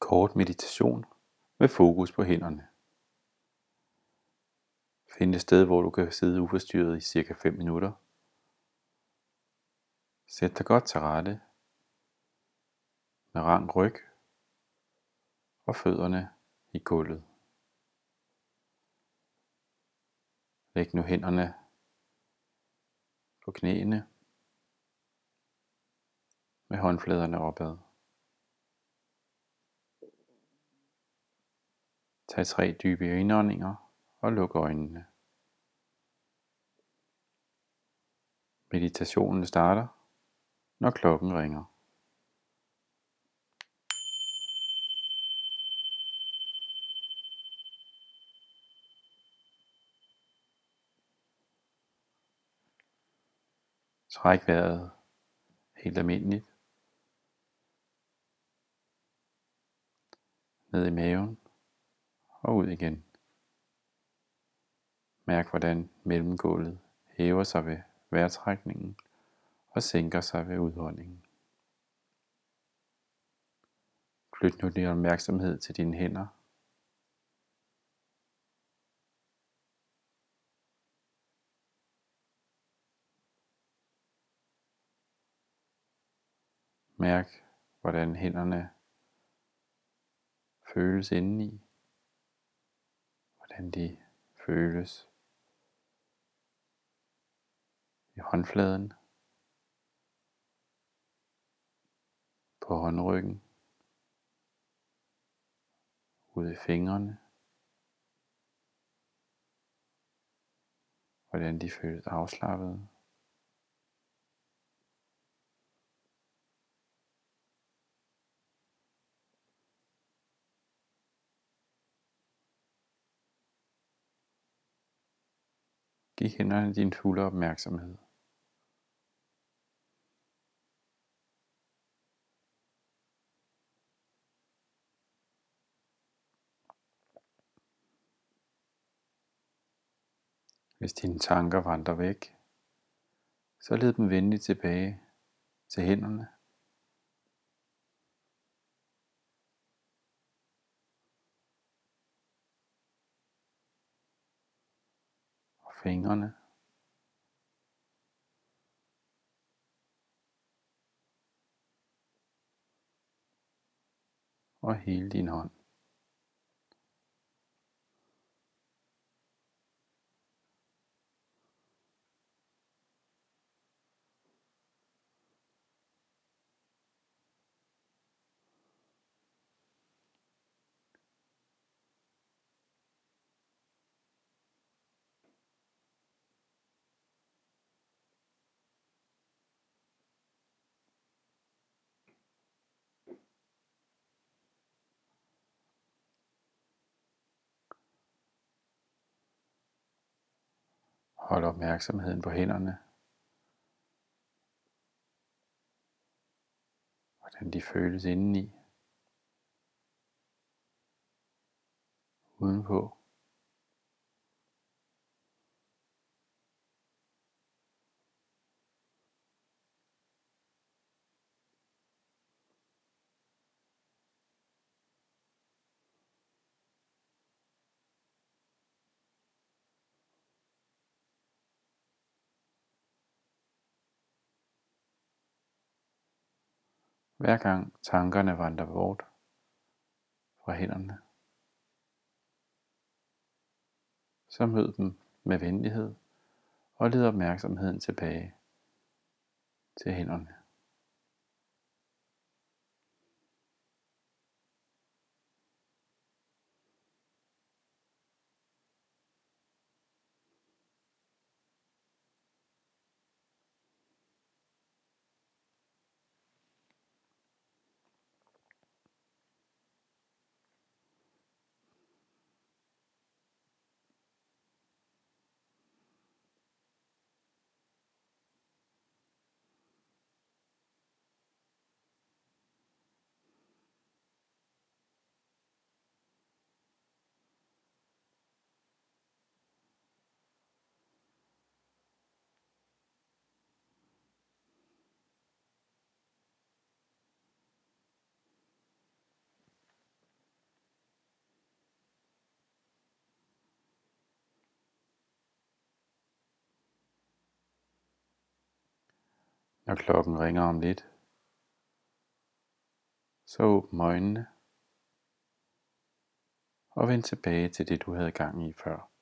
kort meditation med fokus på hænderne. Find et sted, hvor du kan sidde uforstyrret i cirka 5 minutter. Sæt dig godt til rette med rank ryg og fødderne i gulvet. Læg nu hænderne på knæene med håndfladerne opad. Tag 3 dybe indåndinger og luk øjnene. Meditationen starter, når klokken ringer. Træk vejret helt almindeligt ned i maven og ud igen. Mærk hvordan mellemgulvet hæver sig ved vejrtrækningen og sænker sig ved udåndingen. Flyt nu din opmærksomhed til dine hænder. Mærk hvordan hænderne føles indeni. Hvordan de føles i håndfladen, på håndryggen, ud i fingrene. Hvordan de føles afslappede. Giv hænderne din fulde opmærksomhed. Hvis dine tanker vandrer væk, så led dem venligt tilbage til hænderne. Og fingrene. Og hele din hånd. Hold opmærksomheden på hænderne. Hvordan de føles indeni. Udenpå. Hver gang tankerne vandrer bort fra hænderne, så mød dem med venlighed og led opmærksomheden tilbage til hænderne. Når klokken ringer om lidt, så åbn øjnene og vend tilbage til det, du havde gang i før.